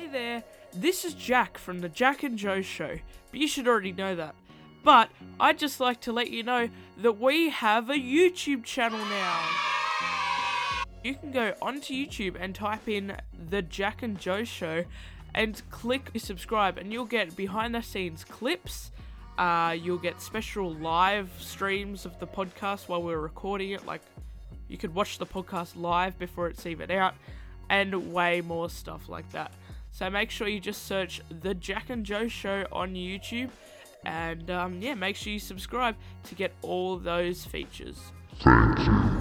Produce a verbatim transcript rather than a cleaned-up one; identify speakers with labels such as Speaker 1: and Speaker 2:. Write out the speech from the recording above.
Speaker 1: Hey there, this is Jack from the Jack and Joe Show, but you should already know that. But I'd just like to let you know that we have a YouTube channel now. You can go onto YouTube and type in the Jack and Joe Show and click subscribe, and you'll get behind the scenes clips. Uh, you'll get special live streams of the podcast while we're recording it, like you could watch the podcast live before it's even out, and way more stuff like that. So make sure you just search The Jack and Joe Show on YouTube, and um, yeah, make sure you subscribe to get all those features.
Speaker 2: Thank you.